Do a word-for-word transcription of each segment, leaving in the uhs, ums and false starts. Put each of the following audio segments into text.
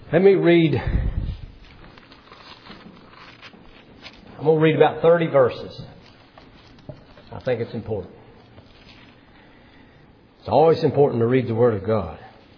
Let me read. I'm going to read about thirty verses. I think it's important. It's always important to read the Word of God.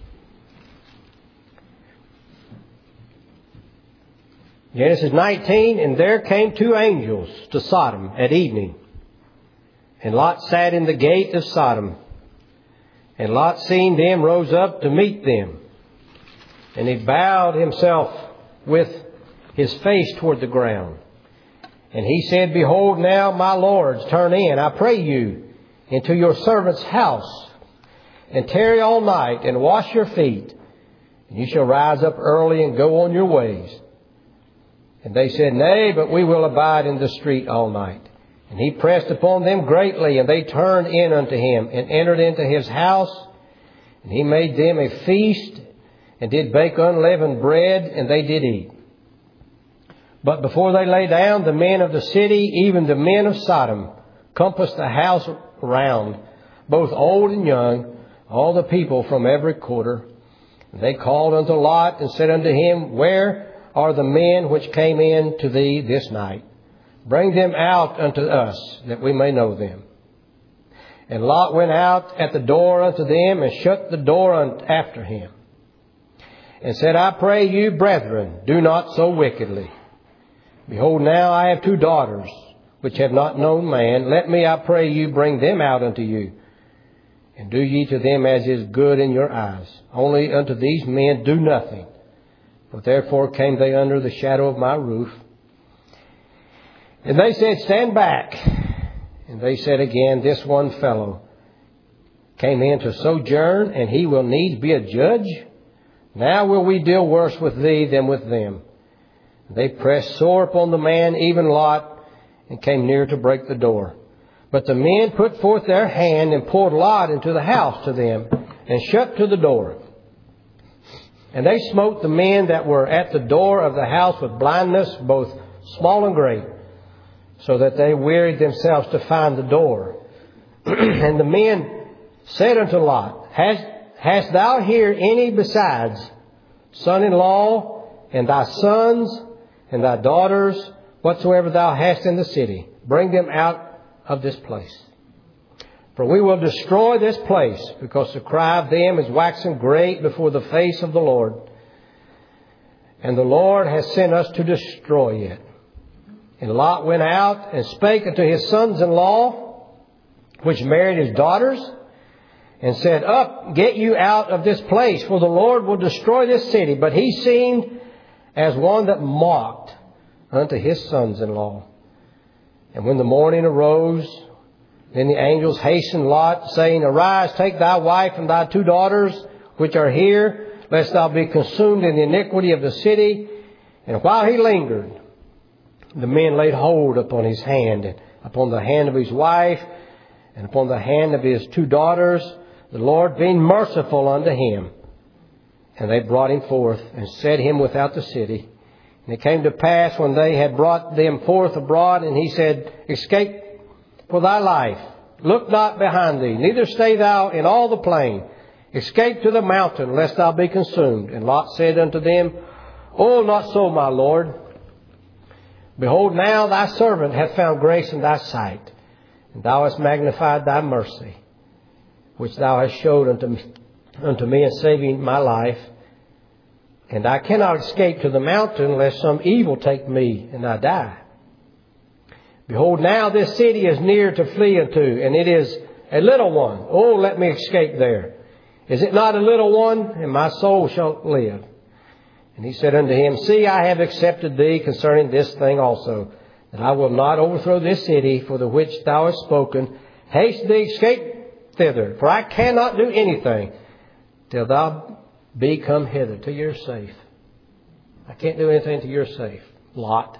Genesis nineteen, and there came two angels to Sodom at evening. And Lot sat in the gate of Sodom. And Lot, seeing them, rose up to meet them. And he bowed himself with his face toward the ground. And he said, Behold, now, my lords, turn in, I pray you, into your servant's house, and tarry all night, and wash your feet. And you shall rise up early and go on your ways. And they said, Nay, but we will abide in the street all night. And he pressed upon them greatly, and they turned in unto him, and entered into his house. And he made them a feast, and did bake unleavened bread, and they did eat. But before they lay down, the men of the city, even the men of Sodom, compassed the house round, both old and young, all the people from every quarter. And they called unto Lot, and said unto him, Where are the men which came in to thee this night? Bring them out unto us, that we may know them. And Lot went out at the door unto them, and shut the door after him, and said, I pray you, brethren, do not so wickedly. Behold, now I have two daughters, which have not known man. Let me, I pray you, bring them out unto you. And do ye to them as is good in your eyes. Only unto these men do nothing. For therefore came they under the shadow of my roof. And they said, Stand back. And they said again, This one fellow came in to sojourn, and he will needs be a judge. Now will we deal worse with thee than with them. And they pressed sore upon the man, even Lot, and came near to break the door. But the men put forth their hand, and pulled Lot into the house to them, and shut to the door. And they smote the men that were at the door of the house with blindness, both small and great, so that they wearied themselves to find the door. And the men said unto Lot, Hast, hast thou here any besides son-in-law, and thy sons, and thy daughters, whatsoever thou hast in the city? Bring them out of this place. For we will destroy this place, because the cry of them is waxing great before the face of the Lord. And the Lord has sent us to destroy it. And Lot went out and spake unto his sons-in-law, which married his daughters, and said, Up, get you out of this place, for the Lord will destroy this city. But he seemed as one that mocked unto his sons-in-law. And when the morning arose, then the angels hastened Lot, saying, Arise, take thy wife and thy two daughters, which are here, lest thou be consumed in the iniquity of the city. And while he lingered, the men laid hold upon his hand, and upon the hand of his wife, and upon the hand of his two daughters, the Lord being merciful unto him. And they brought him forth, and set him without the city. And it came to pass, when they had brought them forth abroad, and he said, Escape for thy life. Look not behind thee, neither stay thou in all the plain. Escape to the mountain, lest thou be consumed. And Lot said unto them, Oh, not so, my Lord. Behold, now thy servant hath found grace in thy sight, and thou hast magnified thy mercy, which thou hast showed unto me, unto me in saving my life. And I cannot escape to the mountain, lest some evil take me, and I die. Behold, now this city is near to flee unto, and it is a little one. Oh, let me escape there. Is it not a little one? And my soul shall live. And he said unto him, See, I have accepted thee concerning this thing also, that I will not overthrow this city for the which thou hast spoken. Haste thee, escape thither, for I cannot do anything till thou be come hither, till you're safe. I can't do anything till you're safe, Lot.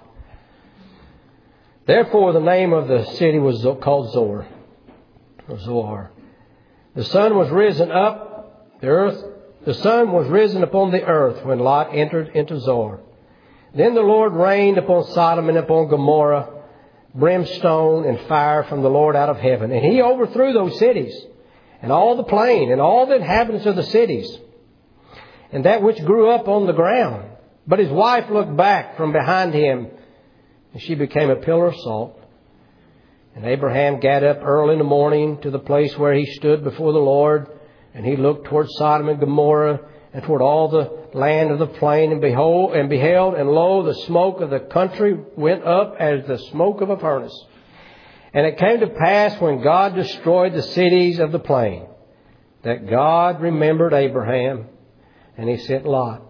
Therefore the name of the city was called Zoar, or Zoar. The sun was risen up, the earth, the sun was risen upon the earth when Lot entered into Zoar. Then the Lord rained upon Sodom and upon Gomorrah brimstone and fire from the Lord out of heaven. And he overthrew those cities, and all the plain, and all the inhabitants of the cities. and that which grew up on the ground. But his wife looked back from behind him, and she became a pillar of salt. And Abraham got up early in the morning to the place where he stood before the Lord, and he looked toward Sodom and Gomorrah, and toward all the land of the plain, and behold, and beheld, and lo, the smoke of the country went up as the smoke of a furnace. And it came to pass, when God destroyed the cities of the plain, that God remembered Abraham, and he sent Lot.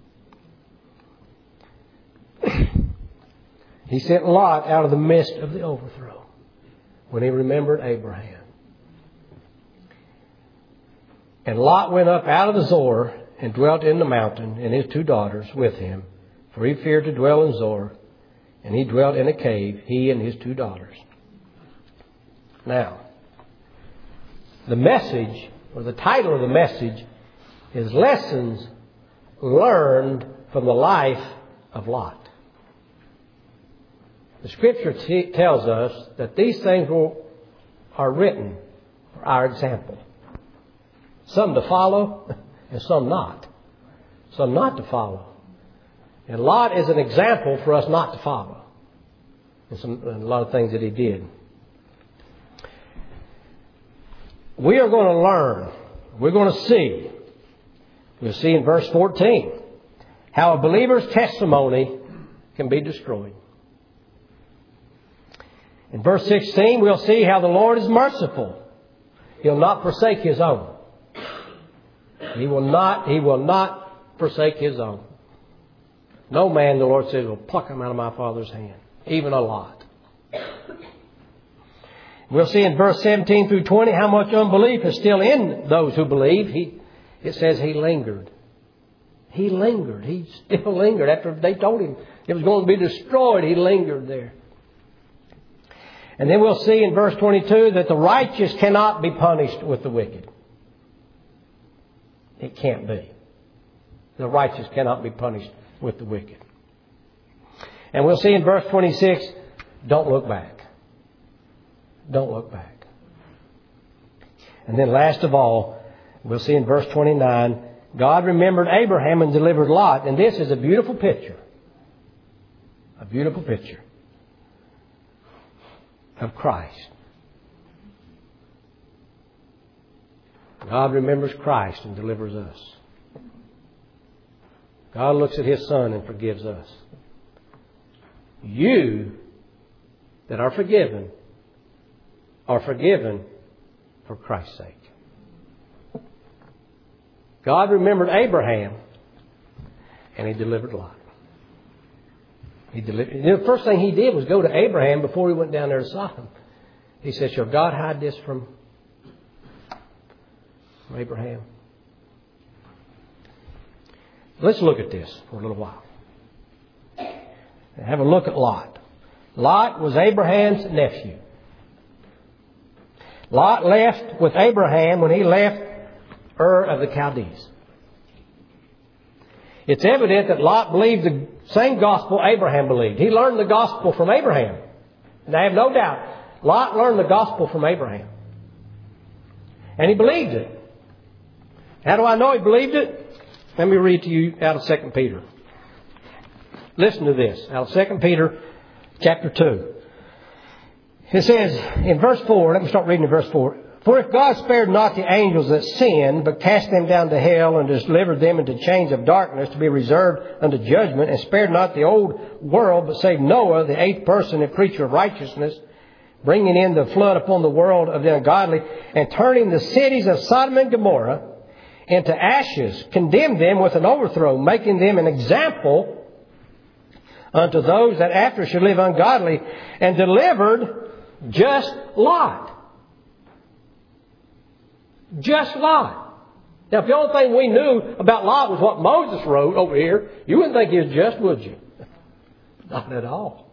He sent Lot out of the midst of the overthrow, when he remembered Abraham. And Lot went up out of the Zoar, and dwelt in the mountain, and his two daughters with him, for he feared to dwell in Zoar, and he dwelt in a cave, he and his two daughters. Now, the message, or the title of the message, is Lessons Learned from the Life of Lot. The Scripture t- tells us that these things will, are written for our example. Some to follow, and some not. Some not to follow. And Lot is an example for us not to follow. And, some, and a lot of things that he did. We are going to learn. We're going to see. We'll see in verse fourteen how a believer's testimony can be destroyed. In verse sixteen, we'll see how the Lord is merciful. He'll not forsake His own. He will not, He will not forsake His own. No man, the Lord says, will pluck him out of my Father's hand. Even a Lot. We'll see in verse seventeen through twenty how much unbelief is still in those who believe. He, it says He lingered. He lingered. He still lingered. After they told Him it was going to be destroyed, He lingered there. And then we'll see in verse twenty-two that the righteous cannot be punished with the wicked. It can't be. The righteous cannot be punished with the wicked. And we'll see in verse twenty-six, don't look back. Don't look back. And then last of all, we'll see in verse twenty-nine, God remembered Abraham and delivered Lot. And this is a beautiful picture. A beautiful picture of Christ. God remembers Christ and delivers us. God looks at His Son and forgives us. You that are forgiven are forgiven for Christ's sake. God remembered Abraham and He delivered Lot. He delivered. You know, the first thing He did was go to Abraham before He went down there to Sodom. He said, shall God hide this from Abraham? Let's look at this for a little while. Have a look at Lot. Lot was Abraham's nephew. Lot left with Abraham when he left Ur of the Chaldees. It's evident that Lot believed the same gospel Abraham believed. He learned the gospel from Abraham. And I have no doubt, Lot learned the gospel from Abraham. And he believed it. How do I know he believed it? Let me read to you out of Second Peter. Listen to this. Out of Second Peter chapter two. It says in verse four, let me start reading in verse four. For if God spared not the angels that sinned, but cast them down to hell and delivered them into chains of darkness to be reserved unto judgment, and spared not the old world, but saved Noah, the eighth person and preacher of righteousness, bringing in the flood upon the world of the ungodly, and turning the cities of Sodom and Gomorrah into ashes, condemned them with an overthrow, making them an example unto those that after should live ungodly, and delivered just Lot. Just Lot. Now, if the only thing we knew about Lot was what Moses wrote over here, you wouldn't think he was just, would you? Not at all.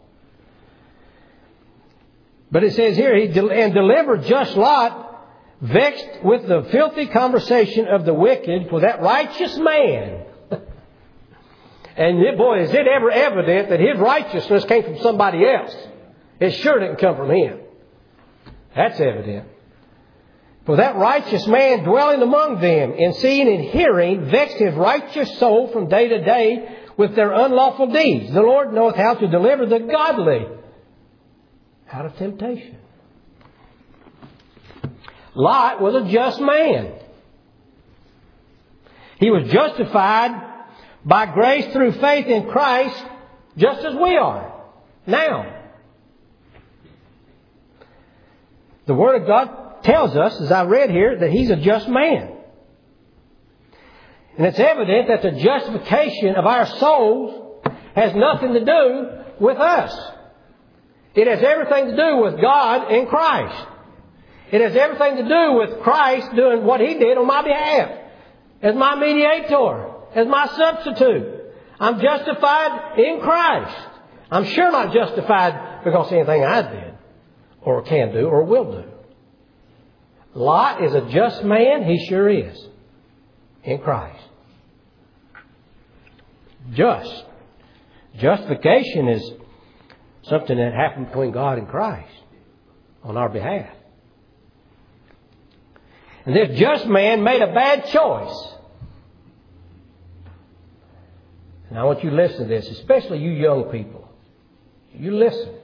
But it says here, he del- and delivered just Lot, vexed with the filthy conversation of the wicked, for that righteous man. And it, boy, is it ever evident that his righteousness came from somebody else. It sure didn't come from him. That's evident. For that righteous man dwelling among them, in seeing and hearing, vexed his righteous soul from day to day with their unlawful deeds. The Lord knoweth how to deliver the godly out of temptation. Lot was a just man. He was justified by grace through faith in Christ, just as we are now. The Word of God tells us, as I read here, that he's a just man. And it's evident that the justification of our souls has nothing to do with us. It has everything to do with God and Christ. It has everything to do with Christ doing what He did on my behalf, as my mediator, as my substitute. I'm justified in Christ. I'm sure not justified because of anything I did, or can do, or will do. Lot is a just man. He sure is. In Christ. Just. Justification is something that happened between God and Christ on our behalf. And this just man made a bad choice. And I want you to listen to this, especially you young people. You listen.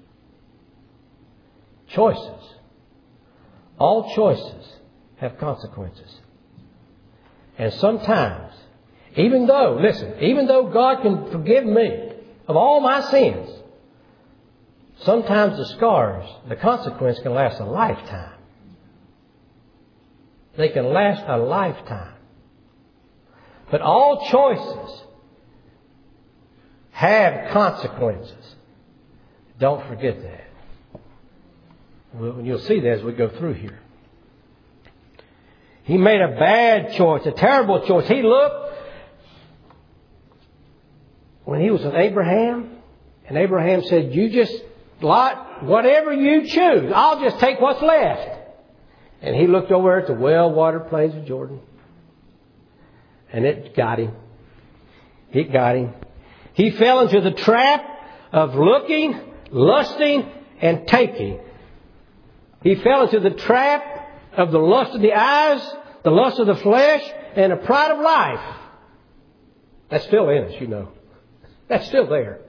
Choices. All choices have consequences. And sometimes, even though, listen, even though God can forgive me of all my sins, sometimes the scars, the consequence can last a lifetime. They can last a lifetime. But all choices have consequences. Don't forget that. Well, you'll see that as we go through here. He made a bad choice, a terrible choice. He looked when he was with Abraham, and Abraham said, you just, Lot, whatever you choose, I'll just take what's left. And he looked over at the well-watered plains of Jordan. And it got him. It got him. He fell into the trap of looking, lusting, and taking. He fell into the trap of the lust of the eyes, the lust of the flesh, and the pride of life. That's still in us, you know. That's still there.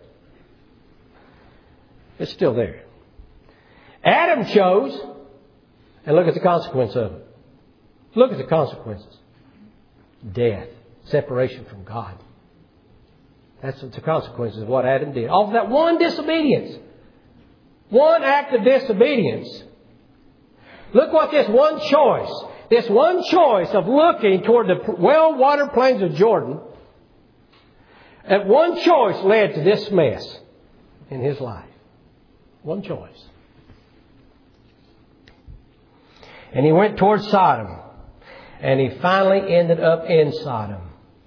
It's still there. Adam chose, and look at the consequence of it. Look at the consequences. Death. Separation from God. That's the consequences of what Adam did. All of that one disobedience. One act of disobedience. Look what this one choice, this one choice of looking toward the well-watered plains of Jordan, that one choice led to this mess in his life. One choice. And he went toward Sodom. And he finally ended up in Sodom.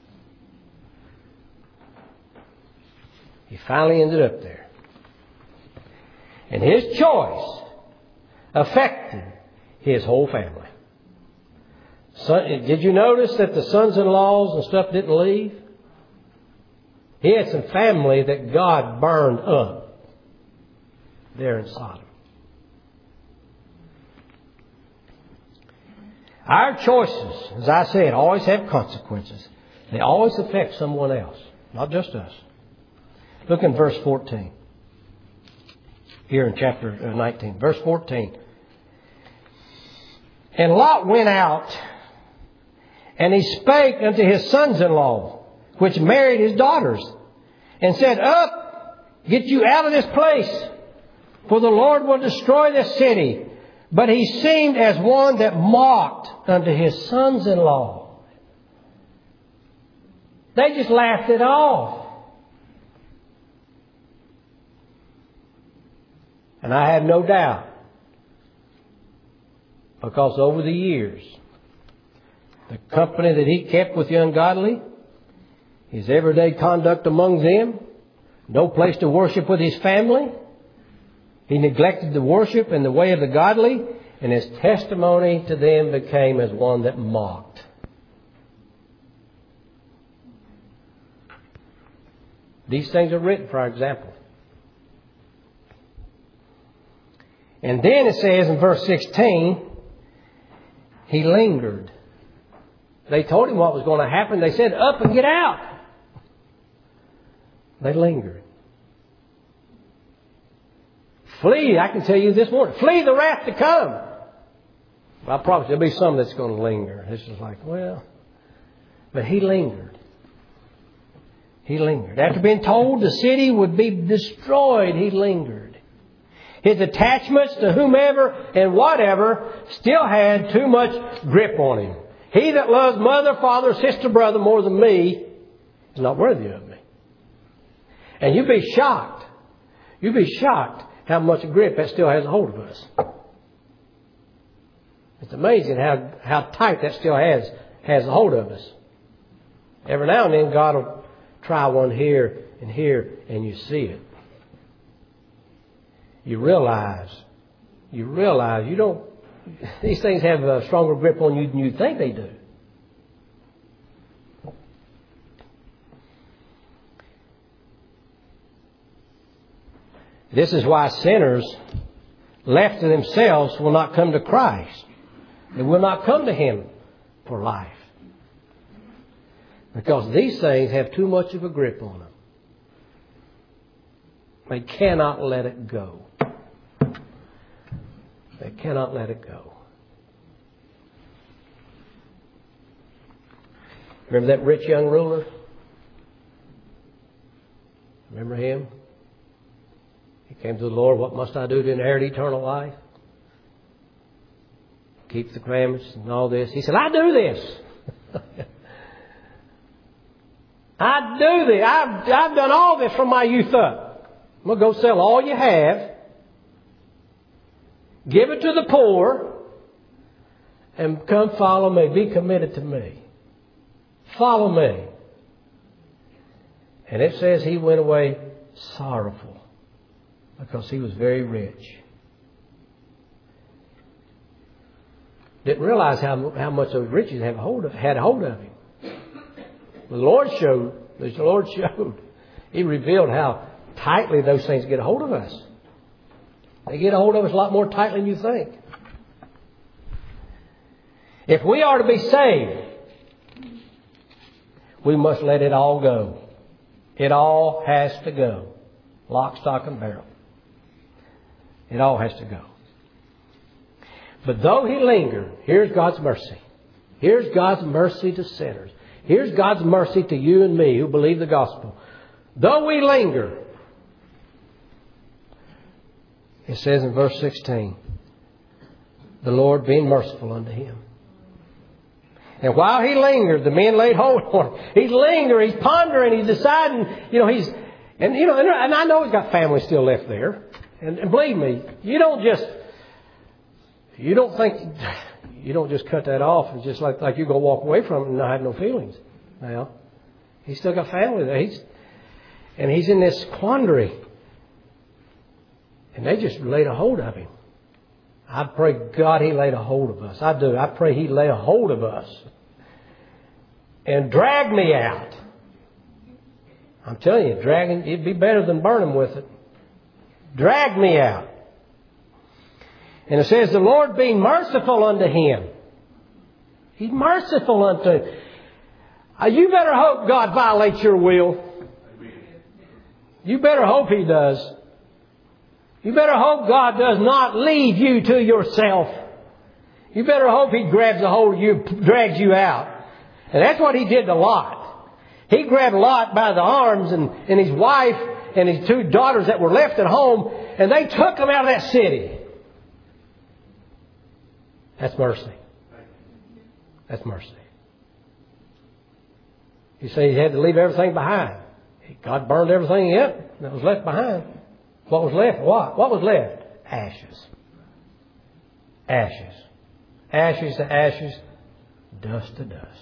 He finally ended up there. And his choice affected his whole family. Son, did you notice that the sons-in-laws and stuff didn't leave? He had some family that God burned up there in Sodom. Our choices, as I said, always have consequences. They always affect someone else, not just us. Look in verse fourteen. Here in chapter nineteen. Verse fourteen. And Lot went out, and he spake unto his sons-in-law, which married his daughters, and said, Up, get you out of this place, for the Lord will destroy this city. But he seemed as one that mocked unto his sons-in-law. They just laughed it off. And I have no doubt, because over the years, the company that he kept with the ungodly, his everyday conduct among them, no place to worship with his family, he neglected the worship and the way of the godly, and his testimony to them became as one that mocked. These things are written for our example. And then it says in verse sixteen, He lingered. They told him what was going to happen. They said, up and get out. They lingered. Flee, I can tell you this morning, flee the wrath to come. I promise there'll be some that's going to linger. It's just like, well, but he lingered. He lingered. After being told the city would be destroyed, he lingered. His attachments to whomever and whatever still had too much grip on him. He that loves mother, father, sister, brother more than me is not worthy of me. And you'd be shocked. You'd be shocked how much grip that still has a hold of us. It's amazing how, how tight that still has, has a hold of us. Every now and then God will try one here and here and you see it. You realize, you realize you don't, these things have a stronger grip on you than you think they do. This is why sinners left to themselves will not come to Christ. They will not come to Him for life. Because these things have too much of a grip on them. They cannot let it go. They cannot let it go. Remember that rich young ruler? Remember him? He came to the Lord, what must I do to inherit eternal life? Keep the commandments and all this. He said, I do this. I do this. I've, I've done all this from my youth up. I'm going to go sell all you have. Give it to the poor. And come follow me. Be committed to me. Follow me. And it says he went away sorrowful. Because he was very rich. Didn't realize how how much those riches had hold of, had hold of him. The Lord showed. The Lord showed. He revealed how tightly those things get a hold of us. They get a hold of us a lot more tightly than you think. If we are to be saved, we must let it all go. It all has to go. Lock, stock, and barrel. It all has to go. But though he lingered, here's God's mercy. Here's God's mercy to sinners. Here's God's mercy to you and me who believe the gospel. Though we linger, it says in verse sixteen, the Lord being merciful unto him. And while he lingered, the men laid hold on him. He's lingering, he's pondering, he's deciding, you know, he's, and you know, and I know he's got family still left there. And, and believe me, you don't just, you don't think, you don't just cut that off and just like, like you go walk away from it and not have no feelings. Now, he's still got family there. He's, and he's in this quandary. And they just laid a hold of him. I pray God he laid a hold of us. I do. I pray he lay a hold of us. And drag me out. I'm telling you, dragging, it'd be better than burning with it. Drag me out. And it says, the Lord being merciful unto him. He's merciful unto him. Uh, you better hope God violates your will. You better hope he does. You better hope God does not leave you to yourself. You better hope he grabs a hold of you, drags you out. And that's what he did to Lot. He grabbed Lot by the arms and, and his wife and his two daughters that were left at home, and they took them out of that city. That's mercy. That's mercy. You say he had to leave everything behind. God burned everything up that was left behind. What was left? What? What was left? Ashes. Ashes. Ashes to ashes. Dust to dust.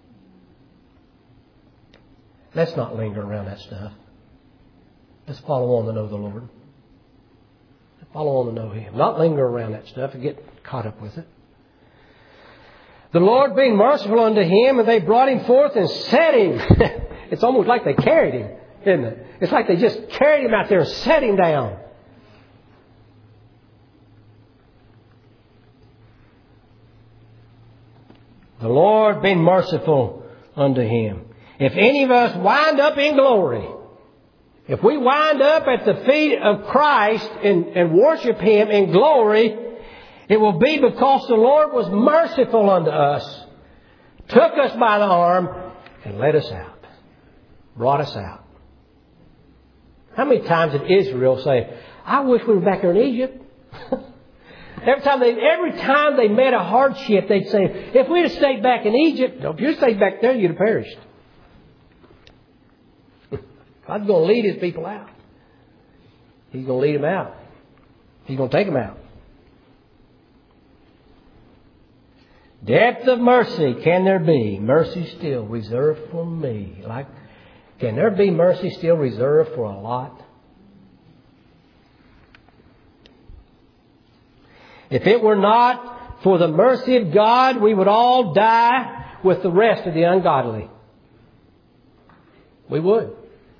Let's not linger around that stuff. Let's follow on to know the Lord. Follow on to know him. Not linger around that stuff and get caught up with it. The Lord being merciful unto him, and they brought him forth and set him. It's almost like they carried him, isn't it? It's like they just carried him out there and set him down. The Lord been merciful unto him. If any of us wind up in glory, if we wind up at the feet of Christ and, and worship him in glory, it will be because the Lord was merciful unto us, took us by the arm, and led us out, brought us out. How many times did Israel say, I wish we were back there in Egypt? Every time they, every time they met a hardship, they'd say, if we'd have stayed back in Egypt, if you'd stayed back there, you'd have perished. God's going to lead his people out. He's going to lead them out. He's going to take them out. Depth of mercy can there be? Mercy still reserved for me. Like, can there be mercy still reserved for a lot? If it were not for the mercy of God, we would all die with the rest of the ungodly. We would.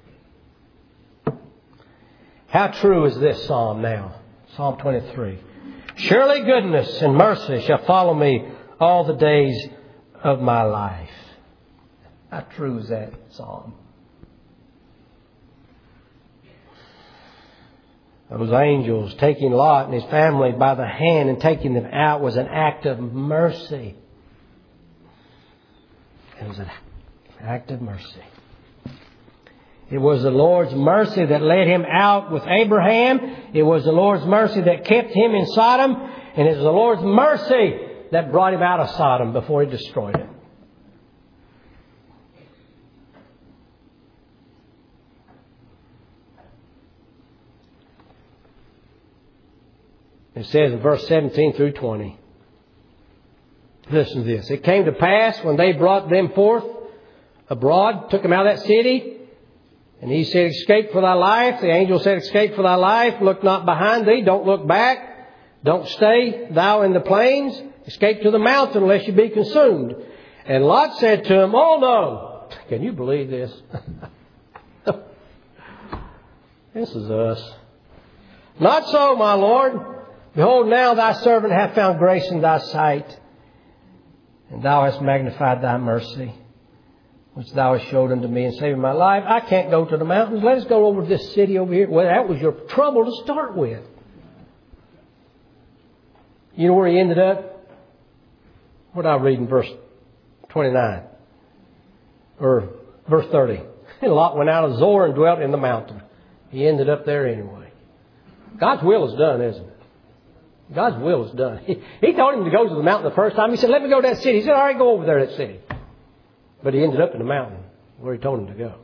How true is this psalm now? Psalm twenty-three. Surely goodness and mercy shall follow me all the days of my life. How true is that psalm? Those angels taking Lot and his family by the hand and taking them out was an act of mercy. It was an act of mercy. It was the Lord's mercy that led him out with Abraham. It was the Lord's mercy that kept him in Sodom. And it was the Lord's mercy that brought him out of Sodom before he destroyed it. It says in verse seventeen through twenty. Listen to this. It came to pass when they brought them forth abroad, took them out of that city, and he said, escape for thy life. The angel said, escape for thy life. Look not behind thee. Don't look back. Don't stay thou in the plains. Escape to the mountain lest you be consumed. And Lot said to him, oh no. Can you believe this? This is us. Not so, my Lord. Behold, now thy servant hath found grace in thy sight, and thou hast magnified thy mercy, which thou hast showed unto me in saving my life. I can't go to the mountains. Let us go over to this city over here. Well, that was your trouble to start with. You know where he ended up? What did I read in verse twenty-nine? Or verse thirty. And Lot went out of Zoar and dwelt in the mountain. He ended up there anyway. God's will is done, isn't it? God's will is done. He, he told him to go to the mountain the first time. He said, let me go to that city. He said, all right, go over there to that city. But he ended up in the mountain where he told him to go.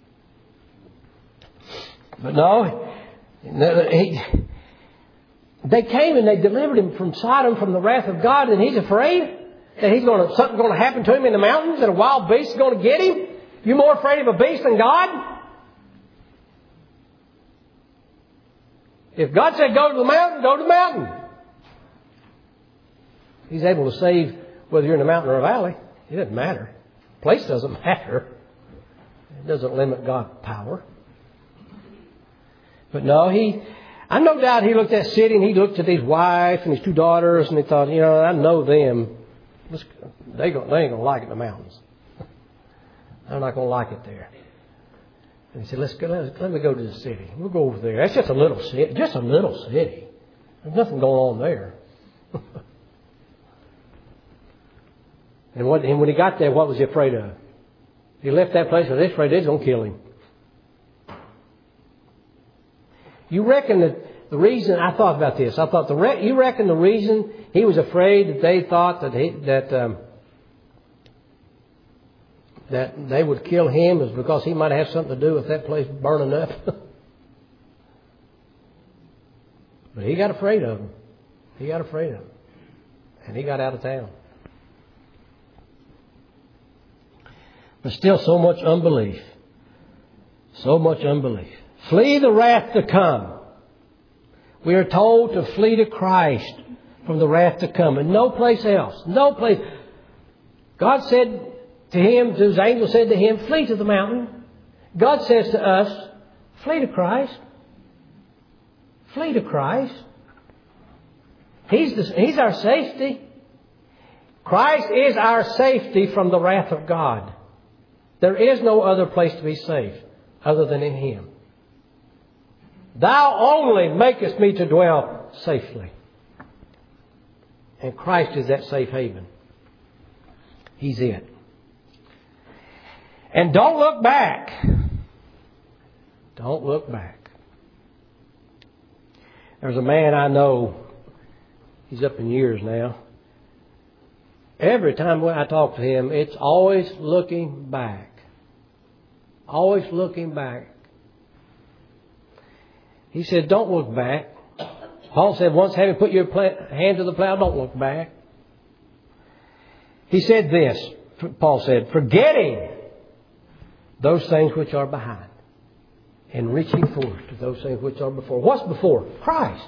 But no, he, they came and they delivered him from Sodom, from the wrath of God, and he's afraid that he's going to, something's going to happen to him in the mountains, that a wild beast is going to get him. You're more afraid of a beast than God? If God said go to the mountain, go to the mountain. He's able to save whether you're in a mountain or a valley. It doesn't matter. Place doesn't matter. It doesn't limit God's power. But no, he, I no doubt he looked at that city and he looked at his wife and his two daughters and he thought, you know, I know them. Let's, they, go, they ain't going to like it in the mountains. I'm not going to like it there. And he said, let's go, let, let me go to the city. We'll go over there. That's just a little city. Just a little city. There's nothing going on there. and, what, and when he got there, what was he afraid of? He left that place because he was afraid they was going to kill him. You reckon that the reason, I thought about this. I thought, the re, you reckon the reason he was afraid that they thought that he, that... Um, that they would kill him is because he might have something to do with that place burning up. But he got afraid of him. He got afraid of him. And he got out of town. But still so much unbelief. So much unbelief. Flee the wrath to come. We are told to flee to Christ from the wrath to come. And no place else. No place. God said to him, his angel said to him, flee to the mountain. God says to us, flee to Christ. Flee to Christ. He's, the, he's our safety. Christ is our safety from the wrath of God. There is no other place to be safe other than in Him. Thou only makest me to dwell safely. And Christ is that safe haven. He's it. And don't look back. Don't look back. There's a man I know, he's up in years now. Every time when I talk to him, it's always looking back. Always looking back. He said, don't look back. Paul said, once having put your hand to the plow, don't look back. He said this, Paul said, forgetting those things which are behind and reaching forward to those things which are before. What's before? Christ.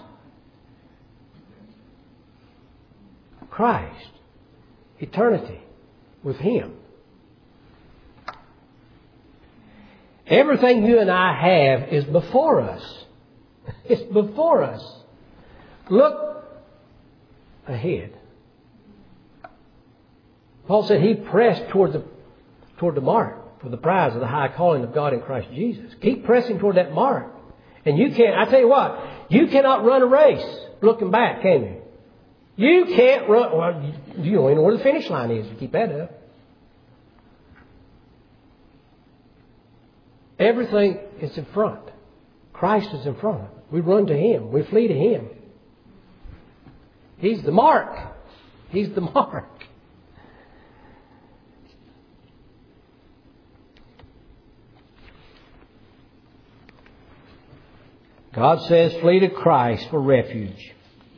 Christ. Eternity with Him. Everything you and I have is before us. It's before us. Look ahead. Paul said he pressed toward the, toward the mark for the prize of the high calling of God in Christ Jesus. Keep pressing toward that mark. And you can't, I tell you what, you cannot run a race looking back, can you? You can't run, well, you don't even know where the finish line is. You keep that up. Everything is in front. Christ is in front. We run to Him. We flee to Him. He's the mark. He's the mark. God says, flee to Christ for refuge.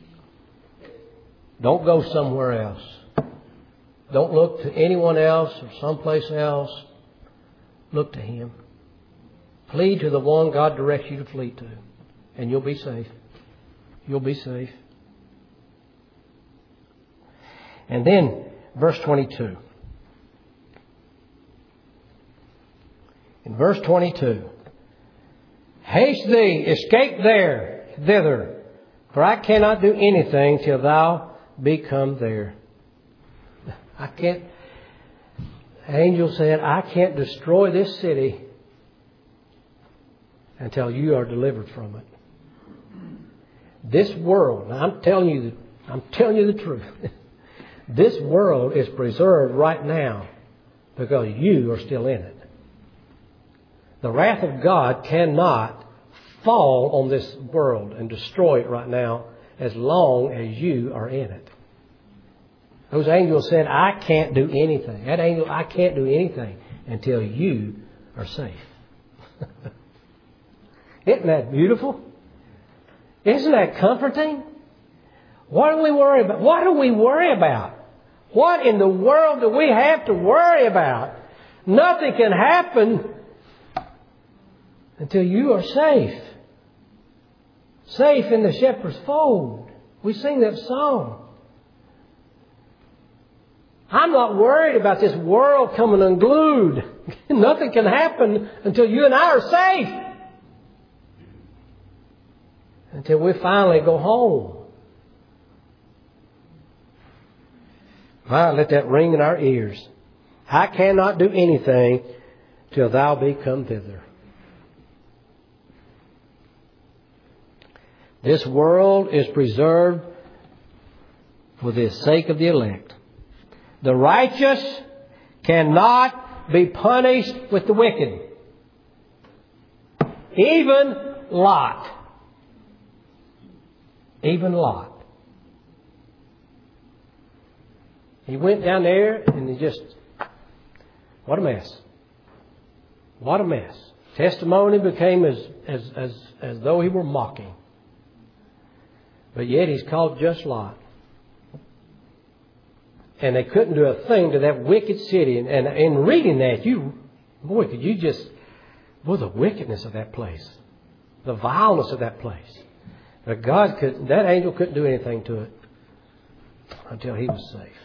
Don't go somewhere else. Don't look to anyone else or someplace else. Look to Him. Flee to the one God directs you to flee to. And you'll be safe. You'll be safe. And then, verse twenty-two. In verse twenty-two. Haste thee, escape there, thither, for I cannot do anything till thou be come there. I can't, the angel said, I can't destroy this city until you are delivered from it. This world, I'm telling you, I'm telling you the truth. This world is preserved right now because you are still in it. The wrath of God cannot fall on this world and destroy it right now as long as you are in it. Those angels said, I can't do anything. That angel, I can't do anything until you are safe. Isn't that beautiful? Isn't that comforting? What do we worry about? What do we worry about? What in the world do we have to worry about? Nothing can happen until you are safe. Safe in the shepherd's fold. We sing that song. I'm not worried about this world coming unglued. Nothing can happen until you and I are safe. Until we finally go home. Ah, let that ring in our ears. I cannot do anything till thou be come thither. This world is preserved for the sake of the elect. The righteous cannot be punished with the wicked. Even Lot. Even Lot. He went down there and he just, what a mess. What a mess. Testimony became as, as, as, as though he were mocking. But yet he's called just Lot. And they couldn't do a thing to that wicked city. And, and in reading that, you, boy, could you just, boy, the wickedness of that place. The vileness of that place. But God could, that angel couldn't do anything to it until he was safe.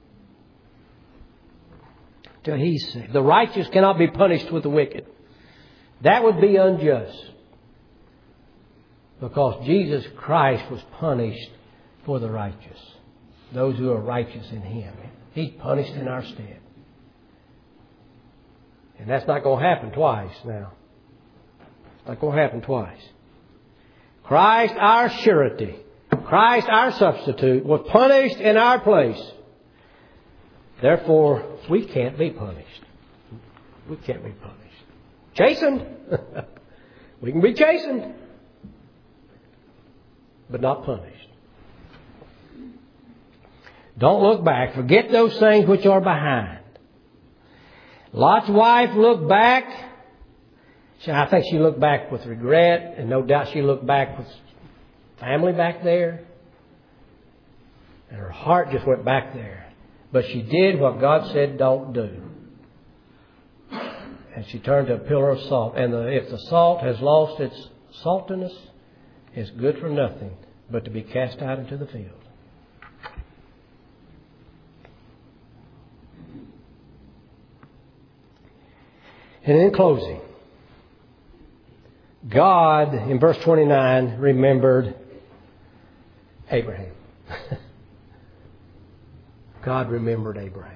Until he's safe. The righteous cannot be punished with the wicked. That would be unjust. Because Jesus Christ was punished for the righteous. Those who are righteous in Him. He's punished in our stead. And that's not going to happen twice now. It's not going to happen twice. Christ, our surety, Christ, our substitute, was punished in our place. Therefore, we can't be punished. We can't be punished. Chastened. We can be chastened, but not punished. Don't look back. Forget those things which are behind. Lot's wife looked back. I think she looked back with regret, and no doubt she looked back with family back there. And her heart just went back there. But she did what God said don't do. And she turned to a pillar of salt. And the, if the salt has lost its saltiness, it's good for nothing but to be cast out into the field. And in closing, God, in verse twenty-nine, remembered Abraham. God remembered Abraham.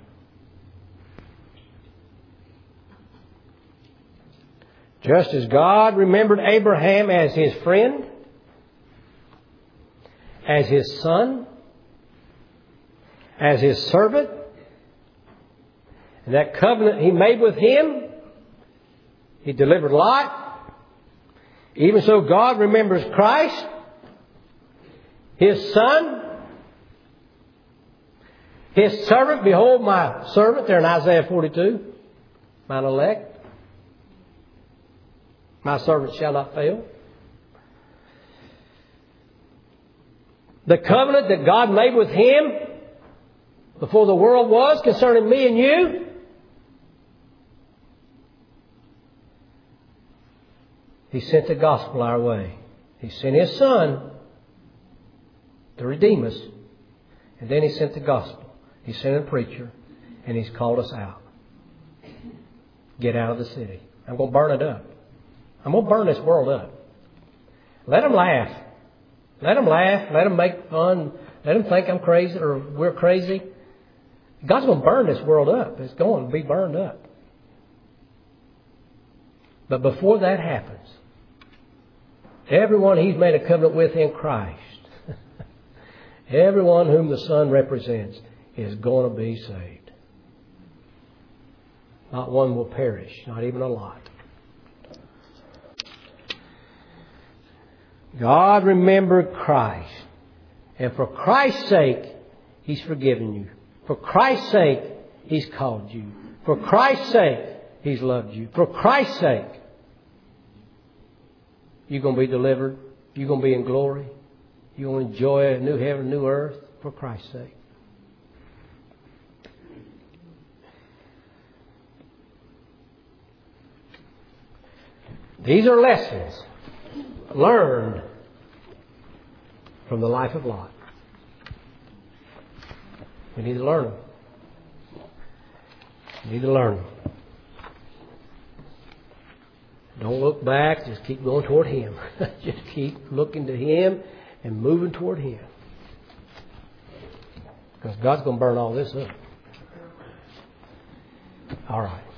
Just as God remembered Abraham as His friend, as His son, as His servant, and that covenant He made with him, He delivered Lot. Even so, God remembers Christ, His son, His servant. Behold my servant, there in Isaiah forty-two, mine elect. My servant shall not fail. The covenant that God made with him before the world was concerning me and you. He sent the gospel our way. He sent His Son to redeem us. And then He sent the gospel. He sent a preacher. And He's called us out. Get out of the city. I'm going to burn it up. I'm going to burn this world up. Let them laugh. Let them laugh. Let them make fun. Let them think I'm crazy or we're crazy. God's going to burn this world up. It's going to be burned up. But before that happens, everyone He's made a covenant with in Christ, everyone whom the Son represents, is going to be saved. Not one will perish, not even a lot. God remembered Christ. And for Christ's sake, He's forgiven you. For Christ's sake, He's called you. For Christ's sake, He's loved you. For Christ's sake, you're going to be delivered. You're going to be in glory. You're going to enjoy a new heaven, new earth. For Christ's sake. These are lessons learned from the life of Lot. We need to learn them. We need to learn them. Don't look back. Just keep going toward Him. Just keep looking to Him and moving toward Him. Because God's going to burn all this up. All right.